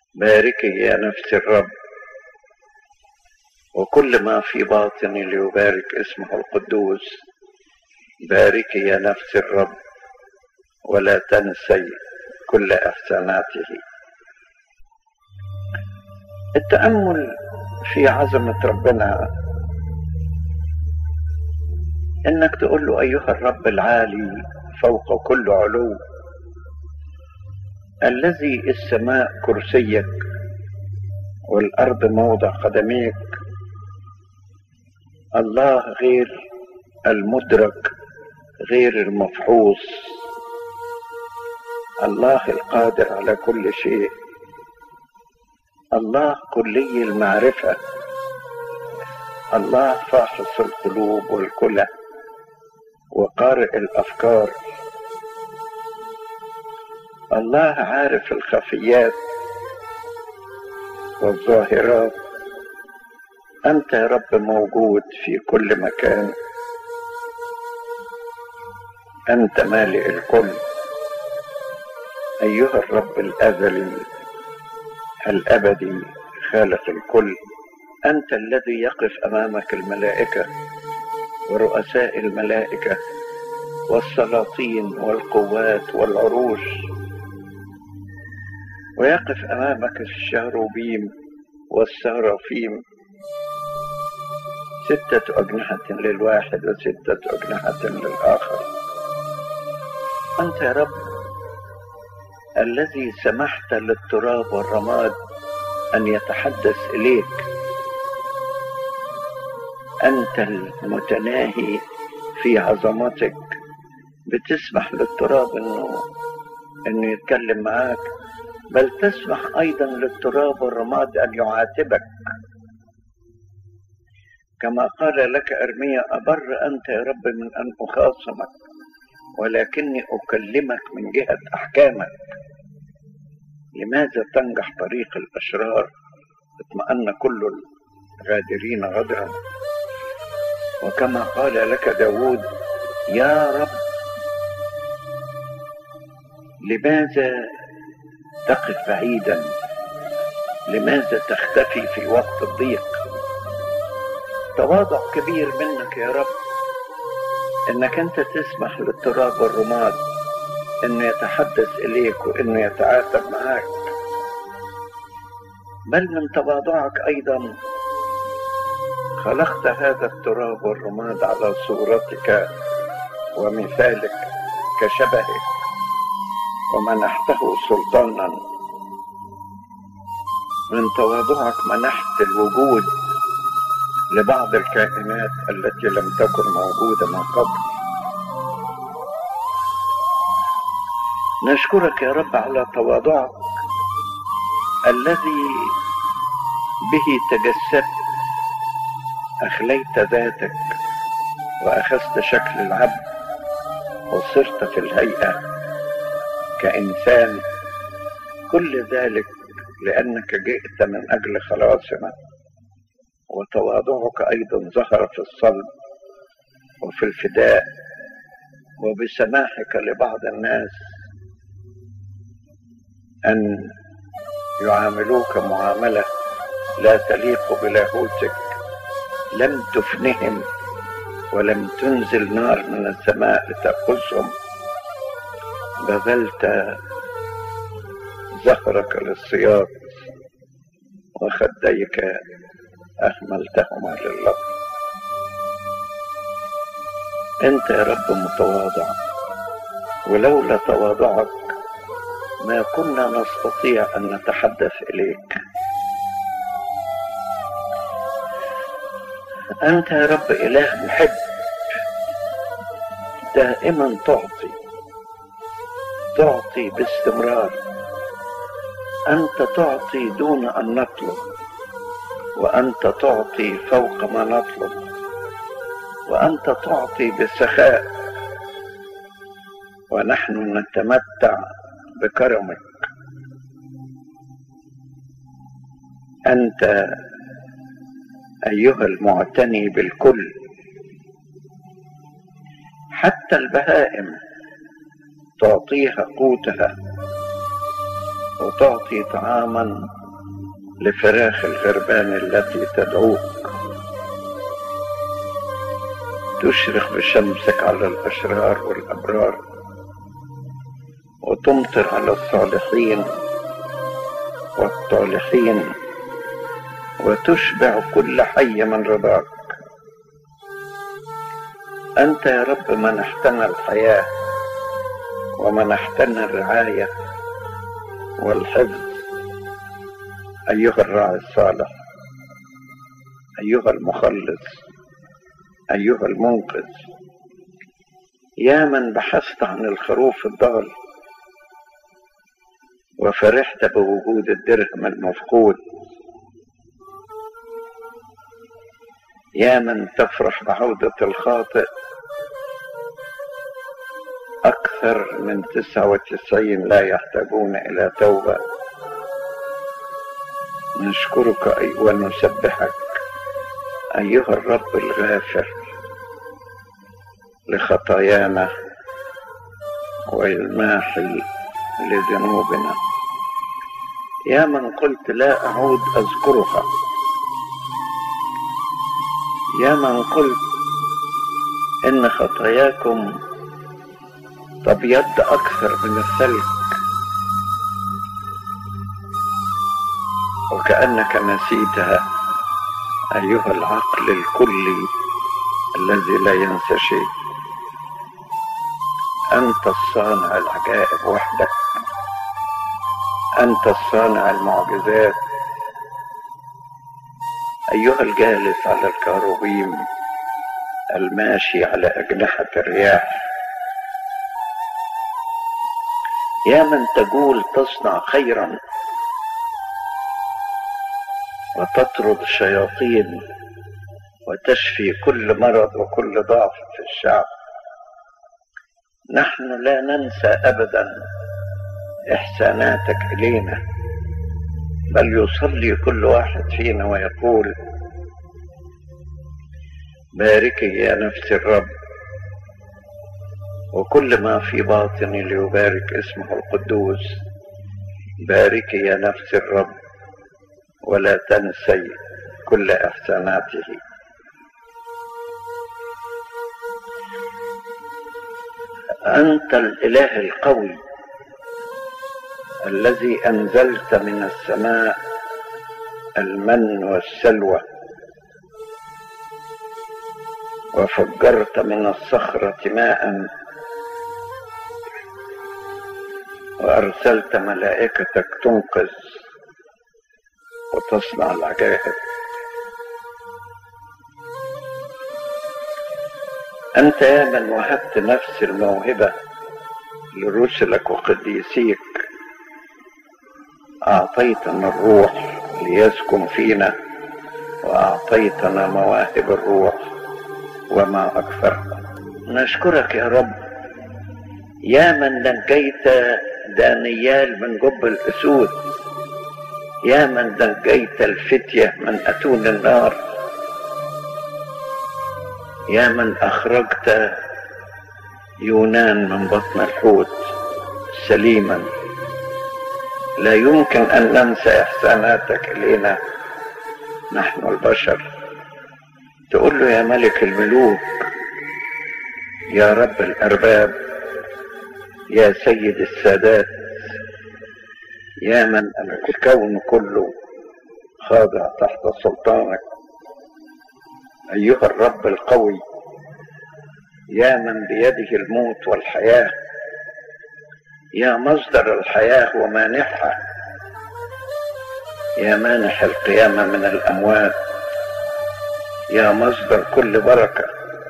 باركي يا نفس الرب، وكل ما في باطني ليبارك اسمه القدوس. باركي يا نفس الرب، ولا تنسي كل إحساناته. التأمل في عظمة ربنا إنك تقول له: أيها الرب العالي فوق كل علو، الذي السماء كرسيك والأرض موضع قدميك، الله غير المدرك، غير المفحوص، الله القادر على كل شيء، الله كلي المعرفة، الله فاحص القلوب والكلى وقارئ الأفكار، الله عارف الخفيات والظاهرات. أنت يا رب موجود في كل مكان، أنت مالئ الكل. أيها الرب الأزلي الأبدي خالق الكل، أنت الذي يقف أمامك الملائكة ورؤساء الملائكة والسلاطين والقوات والعروش، ويقف أمامك الشاروبيم والسرافيم، 6 أجنحة للواحد و6 أجنحة للآخر. أنت يا رب الذي سمحت للتراب والرماد أن يتحدث إليك، أنت المتناهي في عظمتك، بتسمح للتراب إنه يتكلم معاك، بل تسمح أيضا للتراب والرماد أن يعاتبك، كما قال لك أرميا: أبر أنت يا رب من أن أخاصمك، ولكني أكلمك من جهة أحكامك. لماذا تنجح طريق الأشرار؟ اطمأن كل الغادرين غدرا. وكما قال لك داود: يا رب لماذا تقف بعيدا؟ لماذا تختفي في وقت الضيق؟ تواضع كبير منك يا رب، انك انت تسمح للتراب والرماد انه يتحدث اليك وانه يتعاتب معك. بل من تواضعك ايضا خلقت هذا التراب والرماد على صورتك ومثالك كشبهك، ومنحته سلطانا. من تواضعك منحت الوجود لبعض الكائنات التي لم تكن موجودة من قبل. نشكرك يا رب على تواضعك الذي به تجسدت، أخليت ذاتك وأخذت شكل العبد وصرت في الهيئة كإنسان. كل ذلك لأنك جئت من أجل خلاصنا. وتواضعك أيضا ظهر في الصلب وفي الفداء، وبسماحك لبعض الناس أن يعاملوك معاملة لا تليق بلاهوتك. لم تفنهم ولم تنزل نار من السماء لتأخذهم، بذلت ظهرك للصياد وخديك أهملتهما للرب. أنت يا رب متواضع، ولولا تواضعك ما كنا نستطيع أن نتحدث إليك. أنت يا رب إله محب، دائما تعطي باستمرار. أنت تعطي دون أن نطلب، وأنت تعطي فوق ما نطلب، وأنت تعطي بسخاء، ونحن نتمتع بكرمك. أنت أيها المعتني بالكل، حتى البهائم تعطيها قوتها وتعطي طعاما لفراخ الغربان التي تدعوك، تشرق بشمسك على الأشرار والأبرار، وتمطر على الصالحين والطالحين، وتشبع كل حي من رضاك. أنت يا رب منحتنا الحياة ومنحتنا الرعاية والحفظ، أيها الراعي الصالح، أيها المخلص، أيها المنقذ. يا من بحثت عن الخروف الضال وفرحت بوجود الدرهم المفقود، يا من تفرح بعودة الخاطئ أكثر من 99 لا يحتاجون إلى توبة. نشكرك ونسبحك أيها الرب الغافر لخطايانا والماحي لذنوبنا. يا من قلت لا أعود أذكرها، يا من قلت إن خطاياكم تبيض أكثر من الثلج، وكأنك نسيتها أيها العقل الكلي الذي لا ينسى شيء. أنت الصانع العجائب وحدك، أنت الصانع المعجزات، أيها الجالس على الكروبيم الماشي على أجنحة الرياح. يا من تقول تصنع خيرا وتطرد الشياطين وتشفي كل مرض وكل ضعف في الشعب. نحن لا ننسى أبدا إحساناتك إلينا، بل يصلي كل واحد فينا ويقول: باركي يا نفس الرب، وكل ما في باطني ليبارك اسمه القدوس. باركي يا نفس الرب ولا تنسي كل إحساناته. أنت الإله القوي الذي أنزلت من السماء المن والسلوى، وفجرت من الصخرة ماء، وأرسلت ملائكتك تنقذ وتصنع العجائب. أنت يا من وهبت نفس الموهبة لرسلك وقديسيك، أعطيتنا الروح ليسكن فينا، وأعطيتنا مواهب الروح وما أكثرها. نشكرك يا رب يا من نجيت دانيال من جب الأسود، يا من نجيت الفتية من أتون النار، يا من أخرجت يونان من بطن الحوت سليما. لا يمكن أن ننسى إحساناتك إلينا نحن البشر. تقول له: يا ملك الملوك، يا رب الأرباب، يا سيد السادات، يا من الكون كله خاضع تحت سلطانك، أيها الرب القوي، يا من بيده الموت والحياة، يا مصدر الحياة ومانحها، يا مانح القيامة من الأموات، يا مصدر كل بركة.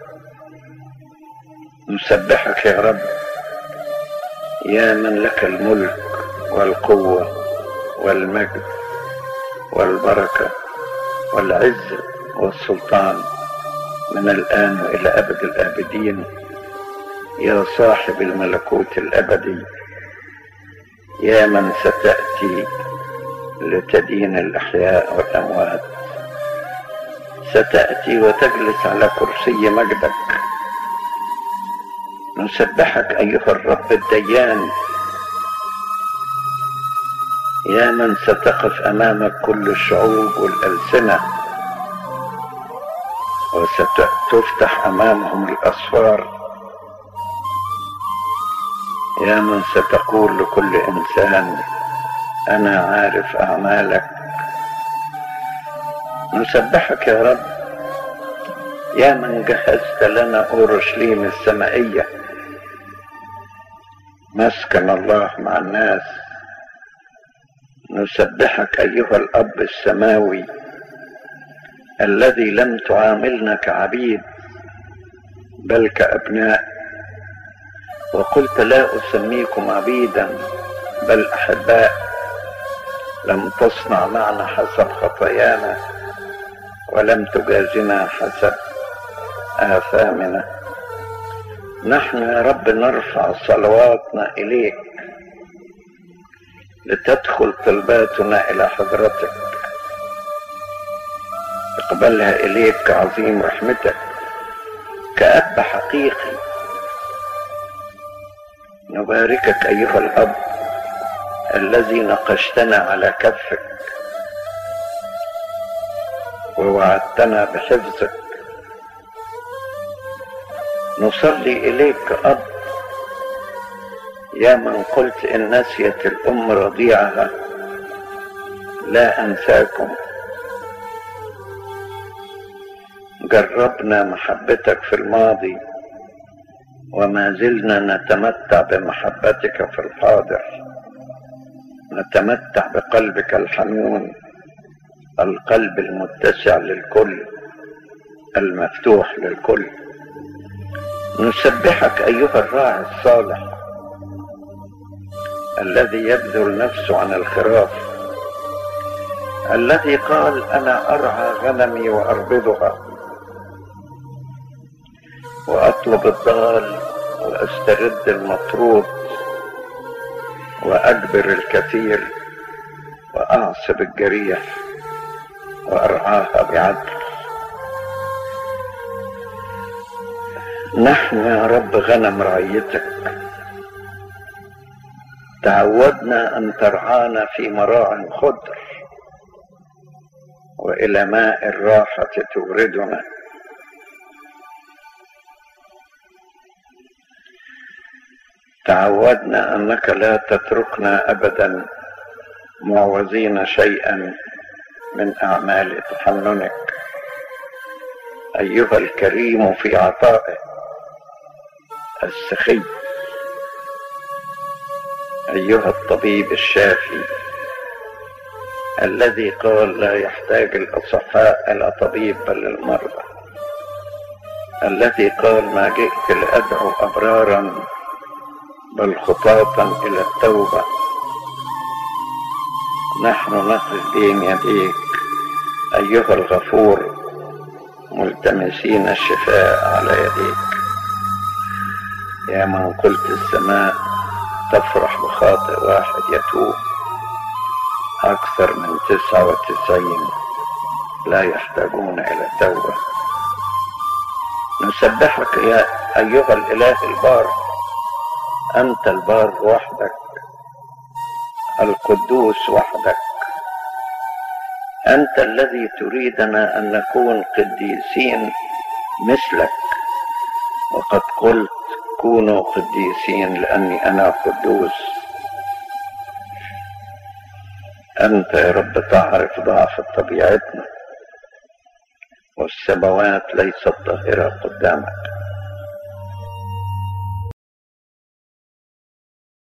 نسبحك يا رب يا من لك الملك والقوة والمجد والبركة والعز والسلطان من الآن وإلى أبد الآبدين، يا صاحب الملكوت الأبدي، يا من ستأتي لتدين الأحياء والأموات. ستأتي وتجلس على كرسي مجدك. نسبحك أيها الرب الديان يا من ستقف أمامك كل الشعوب والألسنة وستفتح أمامهم الأسفار. يا من ستقول لكل إنسان أنا عارف أعمالك. نسبحك يا رب يا من جهزت لنا أورشليم السمائية، مسكن الله مع الناس. نسبحك أيها الأب السماوي الذي لم تعاملنا كعبيد بل كأبناء، وقلت لا أسميكم عبيدا بل أحباء. لم تصنع معنا حسب خطايانا ولم تجازنا حسب آثامنا. نحن يا رب نرفع صلواتنا إليك لتدخل طلباتنا إلى حضرتك، اقبلها إليك كعظيم رحمتك كأب حقيقي. نباركك أيها الأب الذي نقشتنا على كفك ووعدتنا بحفظك. نصلي إليك أب يا من قلت إن نسيت الأم رضيعها لا أنساكم. جربنا محبتك في الماضي وما زلنا نتمتع بمحبتك في الحاضر. نتمتع بقلبك الحنون، القلب المتسع للكل، المفتوح للكل. نسبحك أيها الراعي الصالح الذي يبذل نفسه عن الخراف، الذي قال أنا أرعى غنمي وأربضها وأطلب الضال وأسترد المطرود وأجبر الكثير وأعصب الجريح وأرعاها بعدل. نحن يا رب غنم رعيتك، تعودنا أن ترعانا في مراع خضر وإلى ماء الراحة توردنا. تعودنا أنك لا تتركنا أبدا معوزين شيئا من أعمال تحننك. أيها الكريم في عطائه السخي، أيها الطبيب الشافي الذي قال لا يحتاج الأصحاء إلى طبيب بل المرضى، الذي قال ما جئت لأدعو أبرارا بل خطاة إلى التوبة. نحن نقف بين يديك أيها الغفور ملتمسين الشفاء على يديك. يا من قلت السماء تفرح بخاطئ واحد يتوب أكثر من 99 لا يحتاجون إلى توبة. نسبحك يا أيها الإله البار، أنت البار وحدك، القدوس وحدك. أنت الذي تريدنا أن نكون قديسين مثلك، وقد قلت كونوا قديسين لأني أنا قدوس. أنت يا رب تعرف ضعف طبيعتنا، والسماوات ليست طاهرة قدامك.